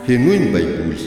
henoy ny baiboly.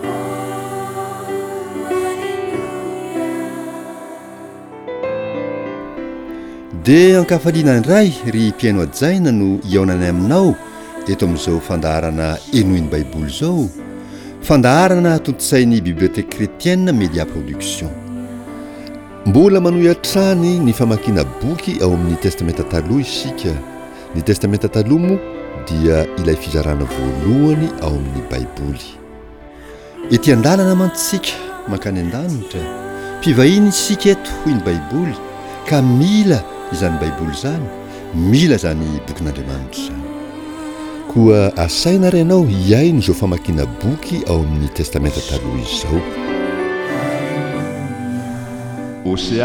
Dia ankafaliana indray ry mpiaino ajaina no iaonany aminao eto amin'izao fandaharana henoy ny baiboly izao, fandaharana tontosain'ny bibliotèque chrétienne Média Production. Mbola manohy hatrany ny famakiana boky ao amin'ny testamenta taloha isika. Ny testamenta taloha moa dia ilay fizarana voalohany ao amin'ny baiboly. Ety an-dalana mantsika mankany an-danitra, mpivahiny isika eto hoy ny baiboly, ka mila izany baiboly zany, mila zany bokin'Andriamanitra zany. Koa asaina renao hiaino izao famakiana boky ao amin'ny testamenta taloha izao. Osea.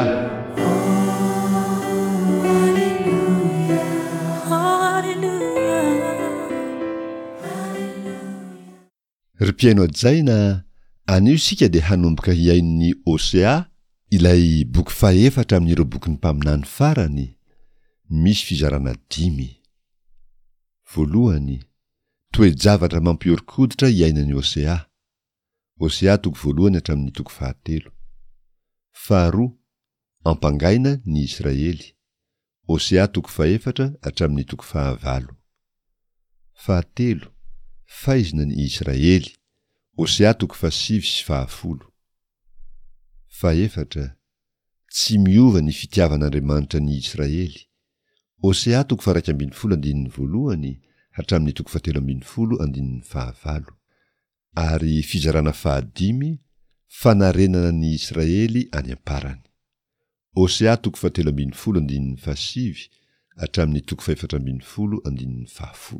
Ry mpiaino ajaina, anio isika dia hanomboka hiain'ny Osea, ilay boky fahefatra amin'ireo boky ny mpaminany farany. Misy fizarana 5. Voalohany, toe-javatra mampiorikoditra hiainan'ny Osea. Osea toko voalohany hatramin'ny toko 9. Faharoa, ampangaina ny Israely. Osea toko 4 hatramin'ny toko 9. Fahatelo, faizina ny Israely. Osea toko 7 sy 10. Faefatra, tsy miova ny fitiavan'Andriamanitra ny Israely. Osea toko 1:1 hatramin'ny toko 7:9. Ary fizarana 5, fanarenana ny Israely any amparany. Osea toko 7:7 hatramin'ny toko 4:10.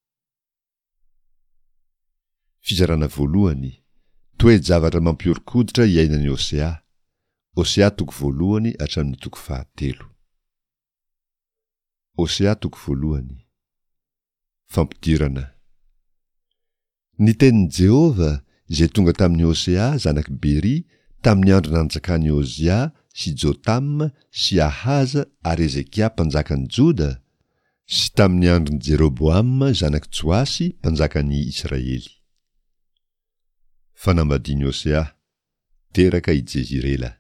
Fizarana voalohany, toe-javatra mampiorikoditra hiainan'ny Osea. Osea toko 1 hatramin'ny toko 7. Osea toko 1. Fampidirana. Ny tenin'i Jehova izay tonga tamin'ny Osea zanaky Bery tamin'ny andro nanjakany Ozia sy Jotam sy Ahaza ary Ezekia mpanjakan'ny Joda, sy tamin'ny andron'ny Jeroboam zanaky Joasy mpanjakan'ny Israely. Fanambadiany Osea teraka i Jezirela.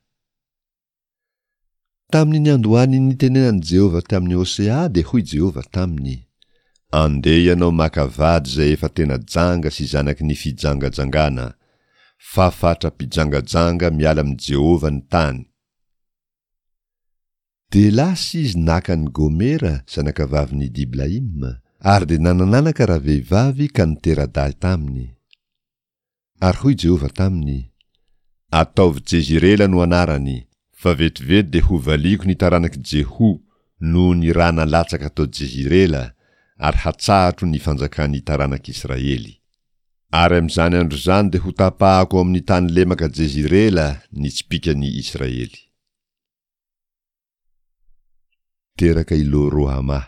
Tamin'ny ny andohany ny tenenan'i Jehova tamin'ny Osea dia hoy Jehova taminy: andeha ianao maka vady izay efa tena janga sy zanaky ny fijangajangana, fafatra mpijangajanga miala amin'ny Jehova ny tany. De lasa izy nakany Gomera zanakavaviny Diblaim, ary de nanananaka raha vehivavy ka nitera-dahy taminy. Ary hoy Jehova taminy: ataovy Jezirela no anarany, fa vetivety de ho valiko ny taranaky Jehu no ny raha nalatsaka tao Jezirela, ary hatsahatro ny fanjakan'ny taranaky Israely. Ary amin'izany andro zany de ho tapahako amin'ny tany lemaka Jezirela ny tsipikany Israely. Teraka i Lo-Rohama.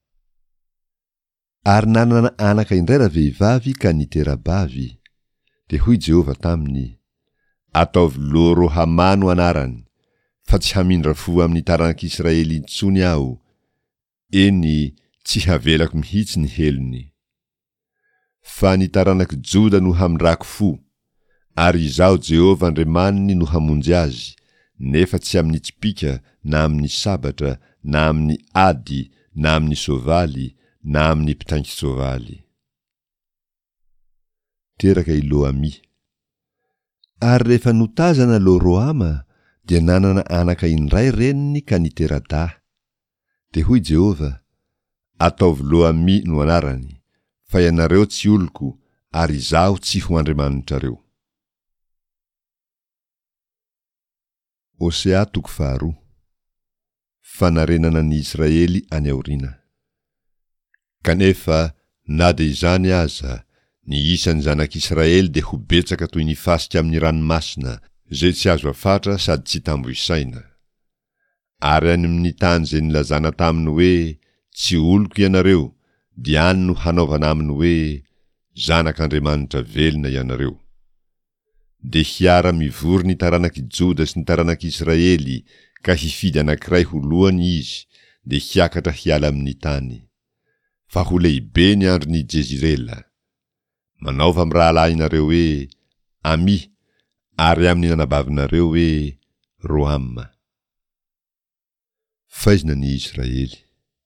Ary nanana anaka indray raha vehivavy ka nitera-bavy. De hoy Jehova taminy: ataovy Lo-Rohama no anarany, fa tsy hamindra fo amin'ny taranaky Israely intsony aho, eny tsy havelako mihitsy ny helony. Fa ny taranaky Joda no hamindrako fo, ary izaho Jehova Andriamaniny no hamonjy azy, nefa tsy amin'ny tsipika, na amin'ny sabatra, na amin'ny ady, na amin'ny sovaly, na amin'ny mpitangy sovaly. Teraka i Lo-Ami. Ary rehefa notazana Lo-Rohama dia nanana anaka indray reniny ka nitera-dahy. De hoy Jehova: ataovy Lo-Ami no anarany, fa ianareo tsy oloko, ary izaho tsy ho Andriamanitrareo. Osea toko 2. Fanarenana ny Israely any aoriana. Kanefa na de izany aza, ny isan'ny zanak'Israely de ho betsaka toy ny fasika amin'ny ranomasina, zay tsy azo afatra sady tsy tambo isaina. Ary any amin'ny tany zay nilazana taminy hoe tsy oloko ianareo, dia any no hanaovana aminy hoe zanak'Andriamanitra velona ianareo. De hiara mivory ny taranaky Joda sy ny taranaky Israely, ka hifidy anankiray ho lohany izy, de hiakatra hiala amin'ny tany. Fa ho lehibe ny andron'ny Jezirela. manaova amin'ny rahalahy inareo hoe Ami ary amin'ny nanabavinareo hoe Roam. Faizina ny Israely.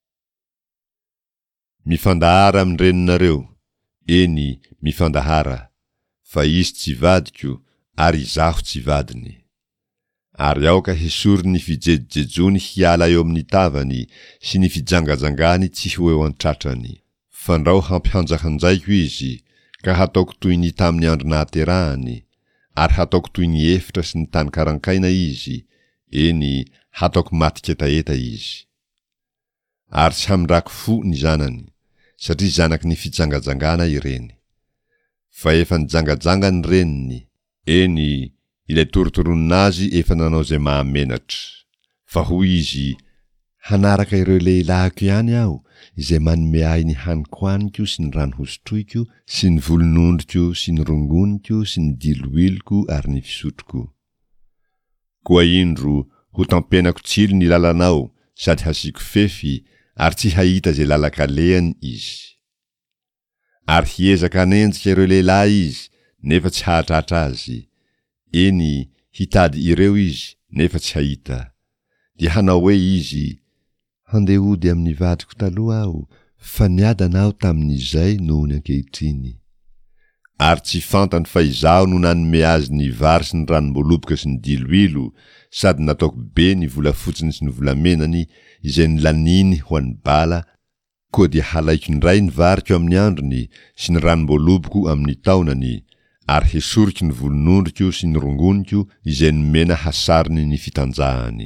Mifandahara amin'ny reninareo, eny mifandahara, fa izy tsy vadiko ary izaho tsy vadiny. Ary aoka hesory ny fijejejony hiala eo amin'ny tavany sy ny fijangajangany tsy ho eo an-tratrany. Fandrao hampihanjahanjaiko izy, ka hataoko toy ny tamin'ny andro nahaterahany, ary hataoko toy ny efitra sy ny tany karankaina izy, eny hataoko maty ketaeta izy. Ary tsy hamindrako fo ny zanany, satria zanaky ny fijangajangana ireny. Fa efa nijangajanga ny reniny, eny ilay torotoronin'azy efa nanao zay mahamenatra. Fa hoy izy, hanaraka ireo lehilahiko ihany aho, izay manome ahy ny haniko haniko sy ny rano hosotroiko sy ny volonondriko sy ny rongoniko sy ny diloiloko ary ny fisotroko. Koa indro ho tampenako tsilo ny lalanao sady hasiko fefy ary tsy hahita zay lalakalehany izy. Ary hiezaka hanenjika ireo lehilahy izy nefa tsy hahatratra azy. Eny hitady ireo izy nefa tsy hahita. Dia hanao hoe izy, handehody amin'ny vadiko taloha aho, fa niadana aho tamin'izay noho ny ankehitriny. Ary tsy fantany fa izaho no nanome azy ny vary sy ny ranom-boaloboka sy ny diloilo, sady nataoko be ny volafotsiny sy ny volamenany izay nilaniny ho an'ny bala, koa dia halaiko indray ny variko amin'ny androny sy ny ranom-boaloboko amin'ny taonany, ary hesoriko ny volonondriko sy ny rongoniko izay nomena hasariny ny fitanjahany.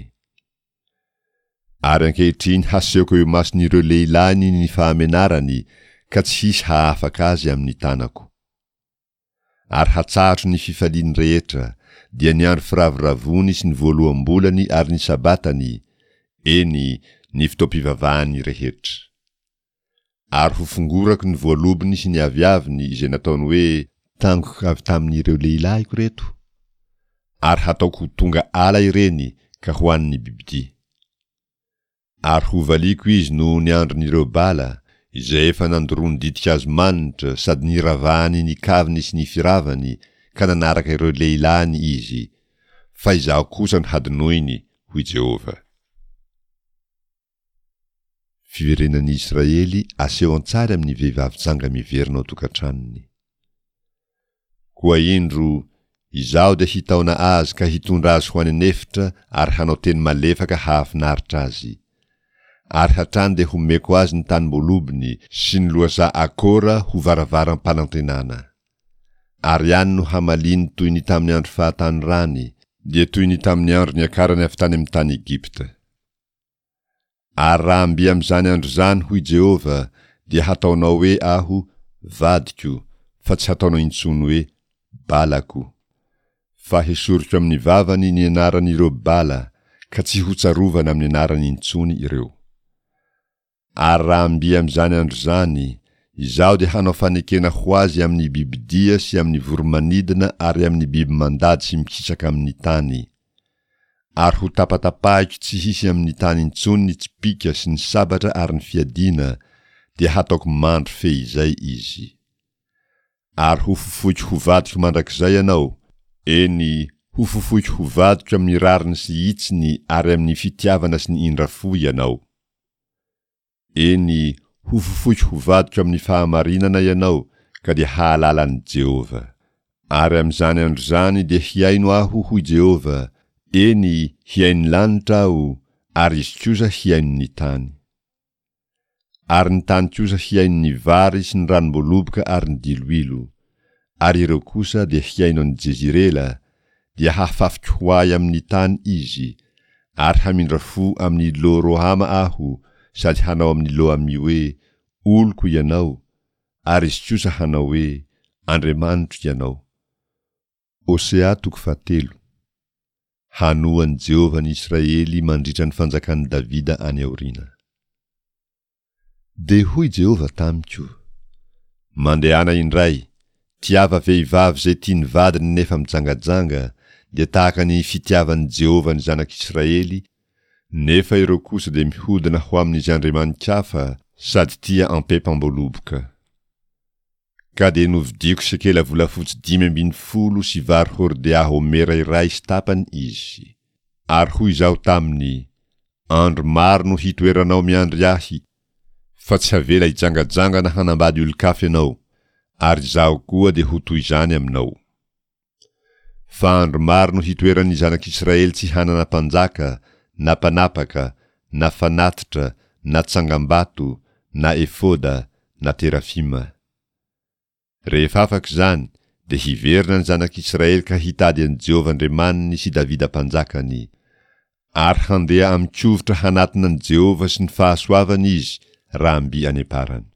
Ary ankehitriny hasehoko eo mason'ireo lehilahiny ny fahamenarany, ka tsy hisy hahafaka azy amin'ny tanako. Ary hatsahatra ny fifaliany rehetra, dia ny andro firaviravony sy ny voaloham-bolany ary ny sabatany, eny ny fotoam-pivavahany rehetra. Ary ho fongorako ny voalobony sy ny aviaviny izay nataony hoe tangoko avy tamin'ireo lehilahiko reto. Ary hataoko tonga ala ireny ka hoanin'ny bibidia. Ary ho valiko izy noho ny andron'ireo bala, izay efa nandorony ditika azy manitra sady niravahany ny kaviny sy ny firavany, ka nanaraka ireo lehilahiny izy, fa izaho kosa ny hadinoiny, hoy Jehova. Fiverenan'ny Israely aseho an-tsary amin'ny vehivavy janga miverina ao tokantranony. Koa indro, izaho dia hitaona azy ka hitondra azy ho any anefitra ary hanao teny malefaka hahafinaritra azy. Ary hatrany dia homeko azy ny tanim-bolobony sy ny loasa akora ho varavaram-panantenana. Ary ihany no hamaliny toy ny tamin'ny andro fahatany rany, dia toy ny tamin'ny andro niakarany avy tany amin'ny tany Egipta. Ary raha mby amin'izany andro zany, hoy Jehova, dia hataonao hoe aho vadiko, fa tsy hataonao intsony hoe balako. Fa hesoriko amin'ny vavany ny anaran'ireo bala, ka tsy ho tsarovana amin'ny anarany intsony ireo. Ary raha mby amin'izany andro zany, izaho dia hanao fanekena ho azy amin'ny bibidia sy amin'ny voromanidina ary amin'ny biby mandady sy mikisaka amin'ny tany. Ary ho tapatapahiko tsy hisy amin'ny tany intsony ny tsipika sy ny sabatra ary ny fiadina, dia hataoko mandro fehizay izy. Ary ho fofoiko ho vadiko mandrakizay ianao, eny ho fofoiko ho vadiko amin'ny rariny sy itsiny ary amin'ny fitiavana sy ny indrafo ianao. Eny ho fofoiko ho vadiko amin'ny fahamarinana ianao, ka dia hahalalan'i Jehova. Ary amin'izany andro zany dia hiaino aho, hoy Jehova, eny hiain'ny lanitra aho, ary izy kosa hiain'ny tany. Ary ny tany kosa hiain'ny vary sy ny ranom-boaloboka ary ny diloilo. Ary ireo kosa dia hiaino an'i Jezirela, dia hafafiko ho ahy amin'ny tany izy, ary hamindra fo amin'ny lo Rohama aho, sady hanao amin'ny lo Ami hoe oloko ianao, ary izy kosa hanao hoe Andriamanitro ianao. Osea 3. Hanoan'i Jehova ny Israely mandritra ny fanjakan'i Davida any aoriana. De hoy Jehova tamiko, mandehana indray, tiava vehivavy zay tiany vadiny nefa mijangajanga, dia tahaka ny fitiavan'i Jehova ny zanak'Israely, nefa ireo kosa dia mihodina ho amin'izy andriamanikafa sady tia ampepam-boaloboka. ka de novidiako sekela volafotsy 510 sy vary hordea homera iray sy tapany izy. Ary hoy izao taminy, andro maro no hitoeranao miandry ahy, fa tsy havela hijangajangana hanambady olon-kafa ianao, ary zaho koa de ho toy izany aminao. Fa andro maro no hitoeran'ny zanak'Israely tsy hanana mpanjaka, na mpanapaka, na fanatitra, na tsangambato, na efoda, na terafima. Rehefa afaka izany, de hiverina ny zanak'Israely ka hitady an Jehova Andriamaniny sy Davida mpanjakany, ary handeha amikovotra hanatina an Jehova sy ny fahasoavany izy raha amby aneparany.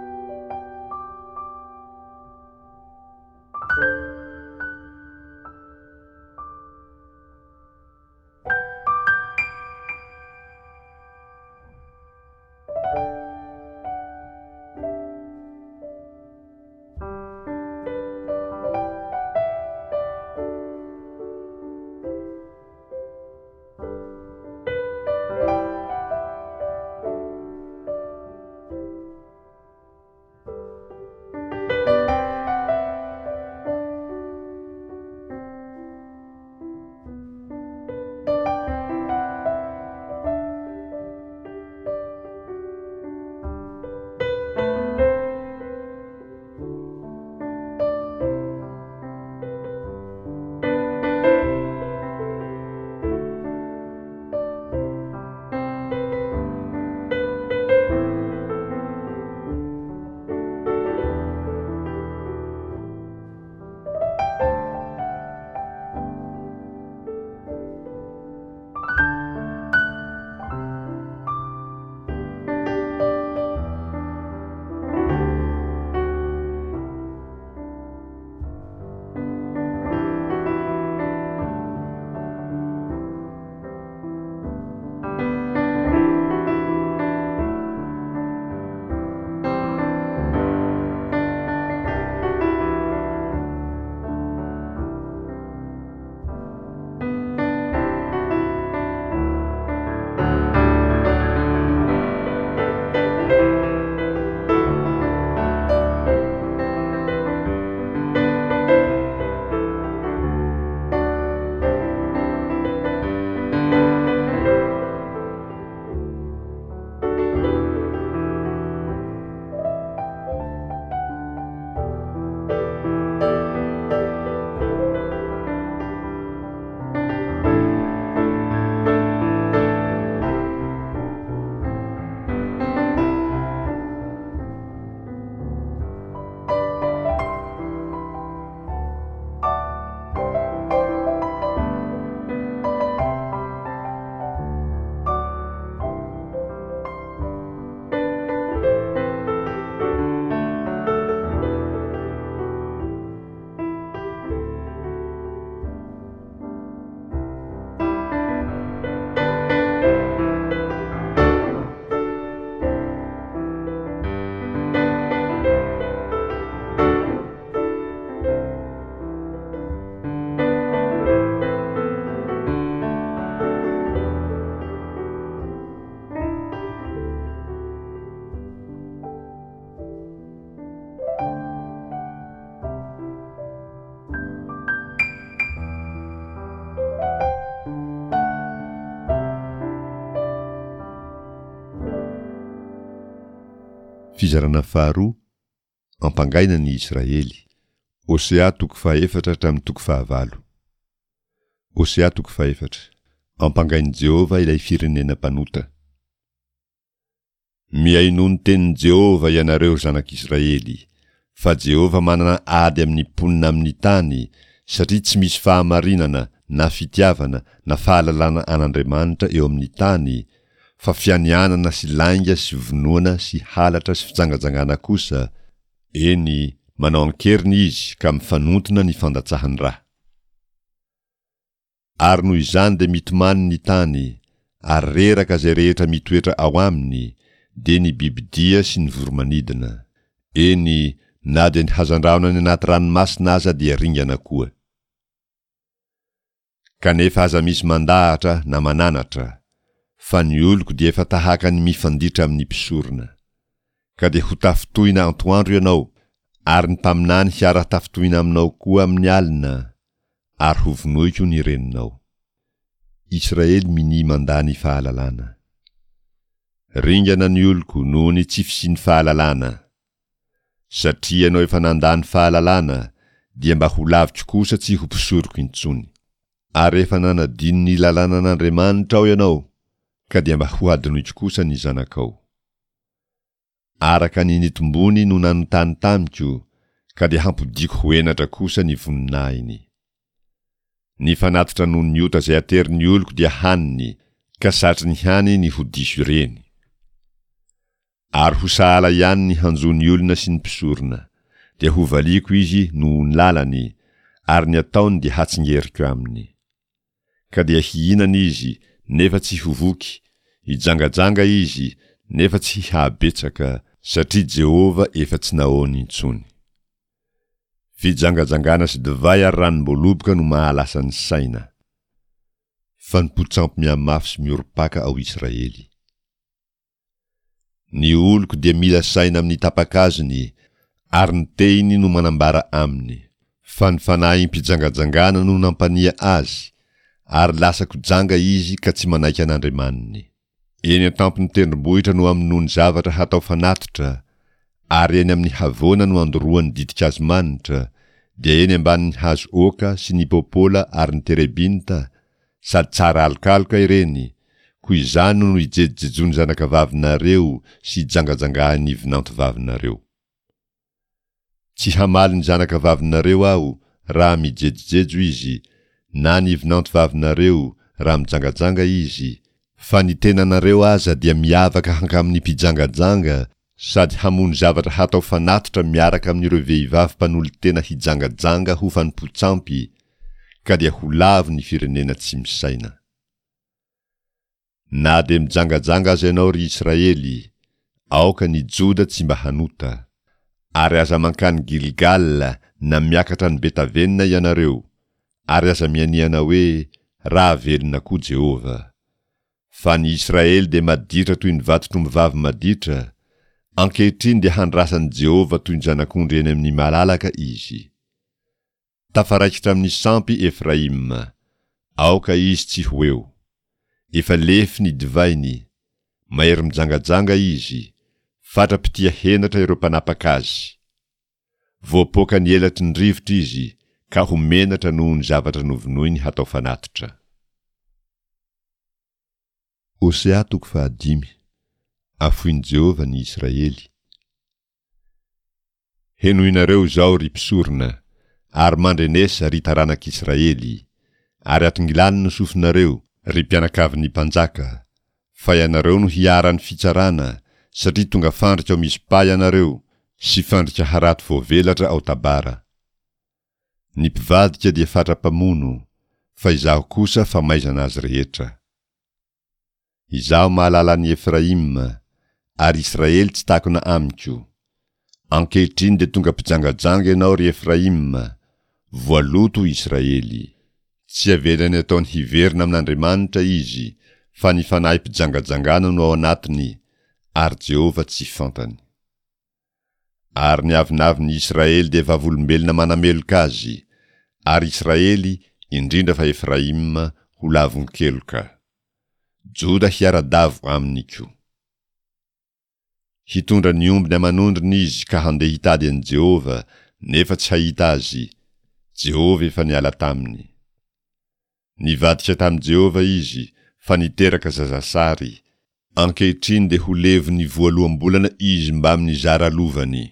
Fizarana faharoa, ampangaina ny Israely. Osea 4:4-9. Osea 4:4. Ampangainy Jehova ilay firenena mpanota. Miaino ny tenin'i Jehova ianareo zanak'Israely, fa Jehova manana ady amin'ny mponina amin'ny tany, satria tsy misy fahamarinana, na fitiavana, na fahalalana an'Andriamanitra eo amin'ny tany, fa fianianana sy lainga sy vonoana sy halatra sy fitsangajangana kosa. Eny, manao ankeriny izy ka mifanotona ny fandatsahany raha. Ary noho izany de mitomany ny tany, ary reraka zay rehetra mitoetra ao aminy, de ny bibidia sy ny voromanidina. Eny, na de ny hazandraona ny anaty ranomasina aza dia ringana koa. Kanefa aza misy mandahatra na mananatra, fa ny oloko dia efa tahaka ny mifanditra amin'ny mpisorona. Ka de ho tafitoina antoandro ianao, ary ny mpaminany hiara-tafitohina aminao koa amin'ny alina, ary ho vonoiko ny reninao. Israely mini mandany fahalalana. Ringana ny oloko noho ny tsy fisiany fahalalana. Satria ianao efa nandany fahalalana, dia mba ho lavitro kosa tsy ho mpisoroko intsony. Ary efa nanadino ny lalàna n'Andriamanitra ao ianao, ka dia mba ho adinoitro kosa ny zanakao. Araka ny nitombony no nanontany tamiko, ka dia hampodiko ho enatra kosa ny voninahiny. Ny fanatitra noho ny ota zay aterin'ny oloko dia haniny, ka satry ny hany ny ho diso ireny. Ary ho sahala ihany ny hanjon'ny olona sy ny mpisorona, dia ho valiko izy noho ny lalany, ary ny ataony dia hatsingeriko aminy. Ka dia hihinana izy, nefa tsy ho voky, hijangajanga izy, nefa tsy habetsaka, satria Jehova efa tsy naony intsony. Fijangajangana sy divay ary ranom-boaloboka no mahalasa ny saina. Fa ny mpotsampy mihamafy sy mioropaka ao Israely. Ny oloko dia mila saina amin'ny tapakazony, ary ny teiny no manambara aminy. Fa ny fanahy mpijangajangana no nampania azy, ary lasa kojanga izy ka tsy manaiky an'Andriamaniny. Eny an-tampony tendrombohitra no amonoany zavatra hatao fanatitra, ary eny amin'ny havoana no andoroany ditika azy manitra, dia eny ambanin'ny hazo oka sy ny popola ary ny terebinta, sady tsara alokaloka ireny, koa izany no ijejejony zanakavavinareo sy jangajangahan'ny vinantovavinareo. Tsy hamaly ny zanakavavinareo aho raha mijejejo izy, na ny vinantovavinareo raha mijangajanga izy, fa ny tenanareo aza dia miavaka hankamin'ny mpijangajanga, sady hamono zavatra hatao fanatitra miaraka amin'ireo vehivavy mpanolo tena hijangajanga ho fanimpotsampy, ka dia ho lavo ny firenena tsy misaina. Na de mijangajanga aza ianao ry Israely, aoka ny Joda tsy mba hanota, ary aza mankany Gilgal na miakatra ny Betavenina ianareo, ary aza mianiana hoe raha velona koa Jehova. Fa ny Israely de maditra toy ny vatotr'ombivavy maditra, ankehitriny dia handrasan'i Jehova toy ny zanak'ondry eny amin'ny malalaka izy. Tafaraikitra amin'ny sampy Efraim, aoka izy tsy ho eo. Efa lefy ny divainy, mahery mijangajanga izy, fatra-pitia henatra ireo mpanapaka azy. Voapoka ny elatry ny rivotra izy, ka ho menatra noho ny zavatra novonoiny hatao fanatitra. Hosea 5. Afoin Jehova ny Israely. Henoinareo zao ry mpisorona, ary mandrenesa ry taranak'Israely, ary atongilany no sofinareo ry mpianakavin'ny mpanjaka, fa ianareo no hiaran'ny fitsarana, satria tonga fandrika ao Mispa ianareo, sy fandrika harato voavelatra ao Tabara. Ny mpivadika dia fatra-pamono, fa izaho kosa fa maizana azy rehetra. Izaho mahalala ny Efraim, ary Israely tsy takona amiko. Ankehitriny de tonga mpijangajanga ianao ry Efraim, voaloto Israely. Tsy avelany ataony hiverina amin'Andriamanitra izy, fa ny fanahy mpijangajangana no ao anatiny, ary Jehova tsy fantany. Ary ny avinavin'ny Israely de vavolombelona manameloka azy, ary Israely indrindra fa Efraim ho lavonkeloka. Joda hiara-davo amin'iko. Hitondra ny ombiny amanondriny izy ka handeha hitady an Jehova, nefa tsy hahita azy. Jehova efa niala taminy. Nivadika tam Jehova izy, fa niteraka zazasary. Ankehitriny de ho levo ny voaloam-bolana izy mba amin'ny zara lovany.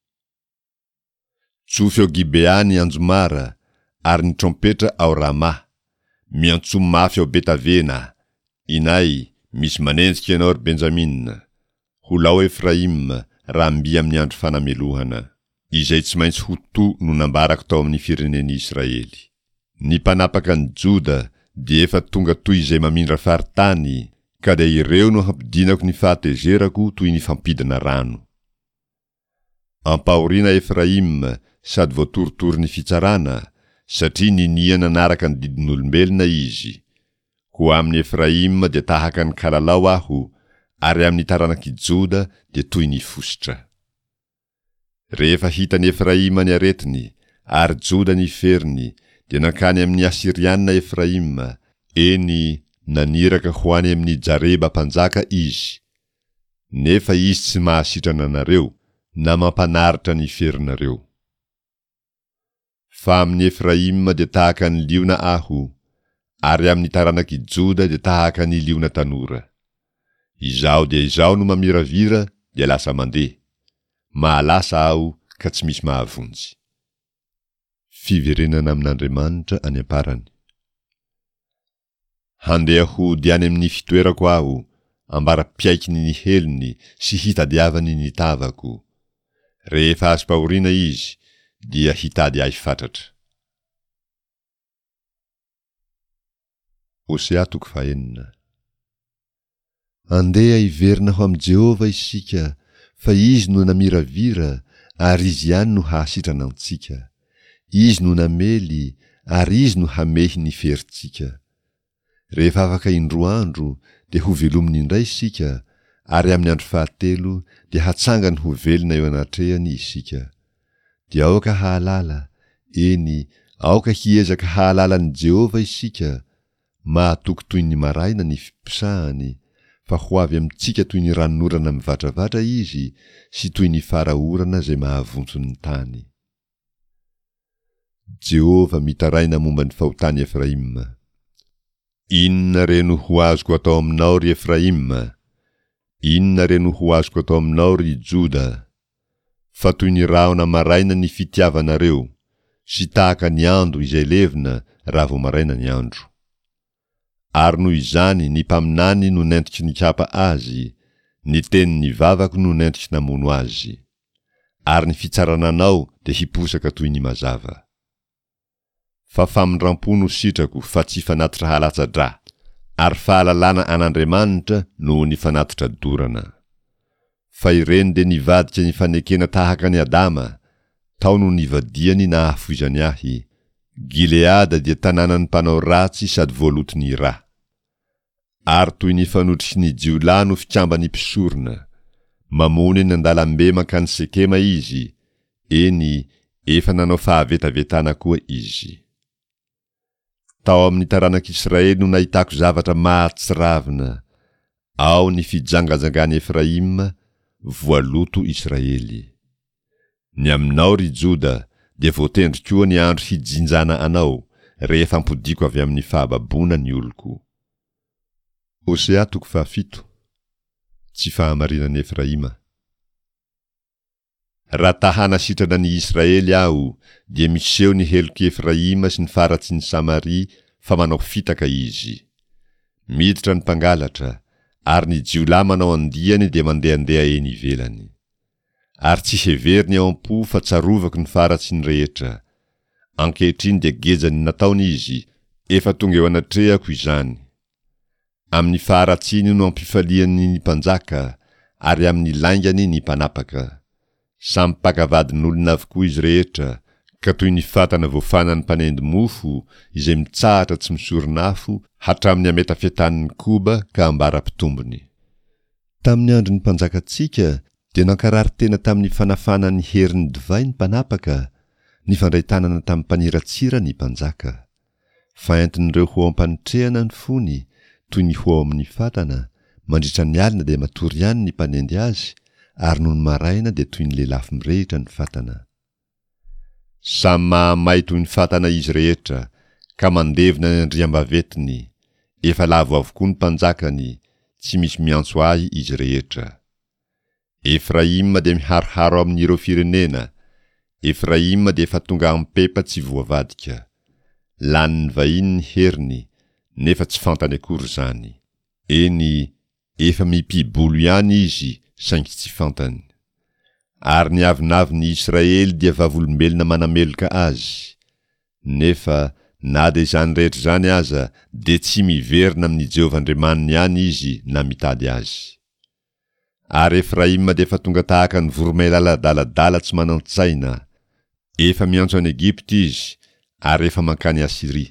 Tsofy ao Gibea ny anjomara, ary ny trompetra ao Rama. Miantso mafy ao Betavena. Inay, misy manenjika ianao ry Benjamina. Ho lao Efraim, rambi amin'ny andro fanamelohana, izay tsy maintsy ho to no nambarako tao amin'ny firenen'i Israely. Ny mpanapaka ny Joda, de efa tonga toy izay mamindra faritany, ka de ireo no hampidinako ny fahatezerako toy ny fampidina rano. Ampahoriana Efraim, sady voatoritory ny fitsarana, satria niniana naraka ny didin'olombelona izy. Koa amin'ny Efraim de tahaka ny kalalao aho, ary amin'ny taranak'i Joda de toy ny fositra. Rehefa hitany Efraima ny aretiny, ary Joda ny feriny, dia nankany amin'ny Asiriana Efraima, eny naniraka ho any amin'ny Jareba mpanjaka izy. Nefa izy tsy mahasitrana anareo, na mampanaritra ny ferinareo. Fa amin'ny Efraima dia tahaka ny liona aho, ary amin'ny taranaky Joda dia tahaka ny liona tanora. Izao dia izao no mamiravira dia lasa mandeha. Mahalasa aho ka tsy misy mahavonjy. Fiverenana amin'Andriamanitra any amparany. Handeha hody any amin'ny fitoerako aho, ambara-piaikiny ny heliny sy hitadiavany ny tavako. Rehefa azo pahoriana izy, dia hitady ahy fatratra. Hosea 4:9. Andeha hiverina ho am' Jehova isika, fa izy no namiravira, ary izy ihany no hahasitrana antsika. Izy no namely, ary izy no hamehy ny ferintsika. Rehefa afaka indroa andro, dia ho velominy indray isika, ary amin'ny andro fahatelo, dia hatsangany ho velona eo anatrehany isika. Dia aoka hahalala, eny, aoka hiezaka hahalala ny Jehova isika, mahatoky toy ny maraina ny fipisahany, fa ho avy amintsika toy ny ranorana mivadravadra izy, sy toy ny faraorana zay mahavonso ny tany. Jehova mitaraina momba ny fahotany Efraima. Inona reno ho azoko atao aminao ry Efraima? Inona reno ho azoko atao aminao ry Joda? Fa toy ny rahona maraina ny fitiavanareo, sy tahaka ny andro izay levina raha vao maraina ny andro. Ary noho izany ny mpaminany no nentitry ny kapa azy, ny tenin'ny vavako no nentitry namono azy. Ary ny fitsarananao dia hiposaka toy ny mazava. Fa famindrampo no sitrako fa tsy fanatitra halatsa-dra, ary fahalalana an'Andriamanitra no ny fanatitra dorana. Fa ireny dia nivadika ny fanekena tahaka ny Adama, tao no nivadiany na hafoizany ahy. Gileada dia tanànany mpanao ratsy sady voalotiny ra. Ary toy ny fanotrisy ny jiolà no fikambany mpisorona, mamony ny andalambe mankany Sekema izy, eny, efa nanao fahavetavetana koa izy. Tao amin'ny taranak'Israely no nahitako zavatra mahatsiravina, ao ny fijangajangany Efraima, voaloto Israely. Ny aminao ry Joda, dia voatendry koa ny andro hijinjana anao, rehefa mpodiko avy amin'ny fahababona ny oloko. Hosea 7. Tsy fahamarinan'i Efraima. Raha tahana sitrana ny Israely aho, dia miseho ny heloky Efraima sy ny faratsy ny Samaria fa manao fitaka izy. Miditra ny mpangalatra, ary ny jiolà manao andiany dia mandehandeha eny ivelany. Ary tsy heveriny ao am-po fa tsarovako ny faratsy ny rehetra. Ankehitriny dia gejany nataony izy, efa tonga eo anatrehako izany. Amin'ny faratsiny no ampifaliany ny mpanjaka, ary amin'ny laingany ny mpanapaka. Samy pakavadin'olona avokoa izy rehetra, ka toy ny fatana voafanany mpanendy mofo, izay mitsahatra tsy misoronafo, hatramin'ny ametafetan'ny koba ka ambara-pitombony. Tamin'ny andron'ny mpanjakatsika, dia nankarary tena tamin'ny fanafana ny herin'ny divay ny mpanapaka, ny fandray tanana tamin'ny mpaniratsira ny mpanjaka. Fa entin'ireo ho ampanitrehana ny fony, toy ny ho amin'ny fatana, mandritra ny alina dia matory ihany ny mpanendy azy, ary noho ny maraina dia toy ny lelafy mirehitra ny fatana. Samy mahamay toy ny fatana izy rehetra, ka mandevina ny andriambavetiny, efa lavo avokoa ny mpanjakany, tsy misy miantso ahy izy rehetra. Efraima dia miharoharo amin'ireo firenena, Efraima dia efa tonga ampepa tsy voavadika. Lanin'ny vahiny ny heriny, nefa tsy fantany akory zany. Eny, efa mipibolo ihany izy, saingy tsy fantany. Ary ny avinaviny Israely dia vavolombelona manameloka azy. Nefa, na dia izany rehetra zany aza, dia tsy miverina amin'ny Jehova Andriamaniny ihany izy na mitady azy. Ary Efraima dia efa tonga tahaka ny voromailala daladala tsy manan-tsaina. Efa miantso any Egipta izy, ary efa mankany Asiria.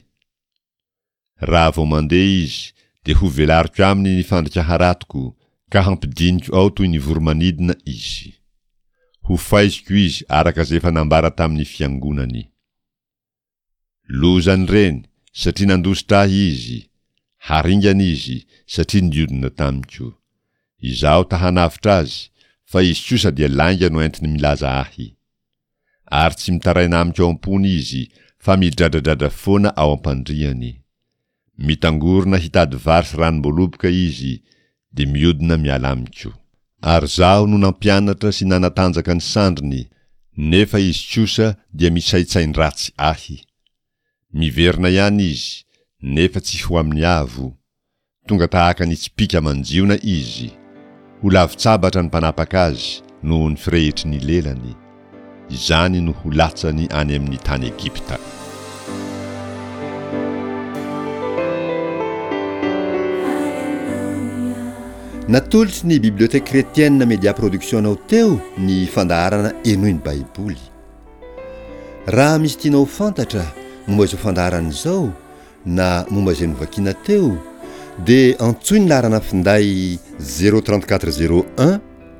Raha vao mandeha izy, dia ho velariko aminy ny fandrika haratoko, ka hampidiniko ao toy ny voromanidina izy. ho faiziko izy araka izay efa nambara tamin'ny fiangonany. Lozany reny satria nandositra ahy izy, haringana izy satria niodina tamiko. Izaho tahanavitra azy, fa izy kosa dia langa no entiny milaza ahy. Ary tsy mitaraina amiko ao am-pony izy, fa midradradrada foana ao am-pandriany. Mitangorona hitady vary sy ranom-boaloboka izy, dia miodina miala amiko. Ary zaho no nampianatra sy nanatanjaka ny sandriny, nefa izy kosa dia misaitsain-dratsy ahy. Miverina ihany izy, nefa tsy ho amin'ny avo. Tonga tahaka ny tsipika manjiona izy. Ho lavitsabatra ny mpanapaka azy noho ny firehitry ny lelany. Izany no ho latsany any amin'ny tany Egipta. Natolotry ny biblioteka kretienne Media Production ao teo ny fandaharana eno ny baiboly. Raha misy tianao fantatra momba izao fandaharana izao na momba izay novakiana teo, dia antsoy ny laharana finday 03401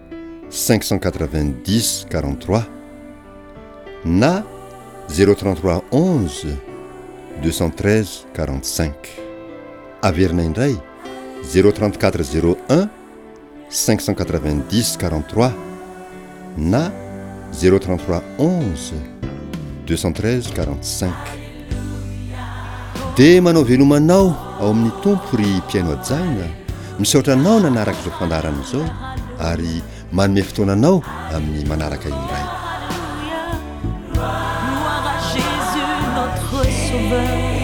590 43 na 033 11 213 45. Averina indray 03401 590 43 na 033 11 213 45. Dia manao velomanao ao amin'ny tompo ry mpiaino ajaina, misaotra anao nanaraka izao fandaharana izao ary manome fotoananao amin'ny manaraka indray. Gloire à Jésus notre Sauveur.